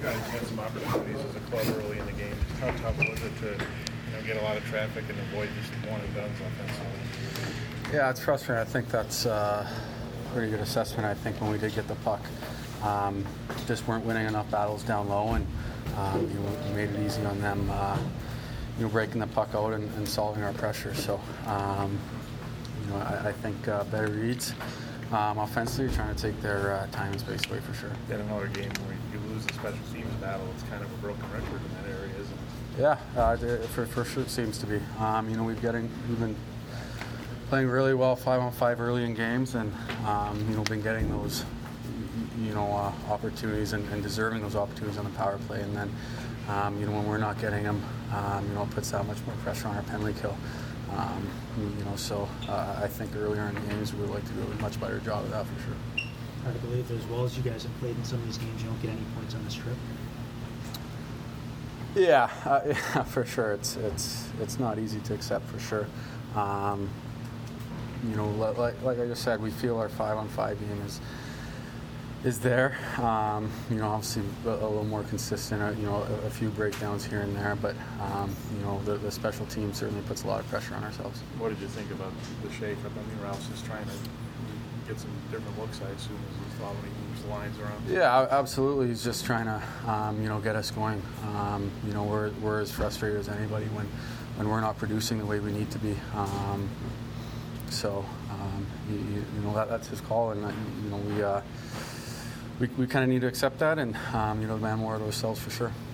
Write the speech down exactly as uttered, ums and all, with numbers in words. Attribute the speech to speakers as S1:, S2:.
S1: guys had some opportunities as a club early in the game. How tough was it to you know, get a lot of traffic and avoid just one and dones offensively?
S2: Yeah, it's frustrating. I think that's uh, a pretty good assessment. I think when we did get the puck, um, just weren't winning enough battles down low, and um, you know, we made it easy on them. Uh, you know, breaking the puck out and, and solving our pressure. So, um, you know, I, I think uh, better reads. Um, offensively, trying to take their uh, time and space away for sure.
S1: In another game where you lose the special teams battle, it's kind of a broken record in that area, isn't it?
S2: Yeah, uh, for, for sure it seems to be. Um, you know, we've getting we've been playing really well five on five early in games, and um, you know, been getting those you know uh, opportunities and, and deserving those opportunities on the power play, and then um, you know when we're not getting them, um, you know, it puts that much more pressure on our penalty kill. Um, you know, so uh, I think earlier in the games we would like to do a much better job of that for sure.
S3: Hard to believe that as well as you guys have played in some of these games, you don't get any points on this trip.
S2: Yeah, uh, yeah, for sure. It's it's it's not easy to accept for sure. Um, you know, like like I just said, we feel our five on five game is is there. Um, you know, obviously a, a little more consistent. Uh, you know, a, a few breakdowns here and there, but um, you know, the, the special team certainly puts a lot of pressure on ourselves.
S1: What did you think about the shake-up? I mean, Ralph's just trying to get some different looks, I assume, as he thought when he moves the lines around.
S2: Yeah, absolutely. He's just trying to, um, you know, get us going. Um, you know, we're we're as frustrated as anybody when when we're not producing the way we need to be. Um, so, um, you, you know, that, that's his call, and uh, you know, we uh, we we kind of need to accept that, and um, you know, demand more of ourselves for sure.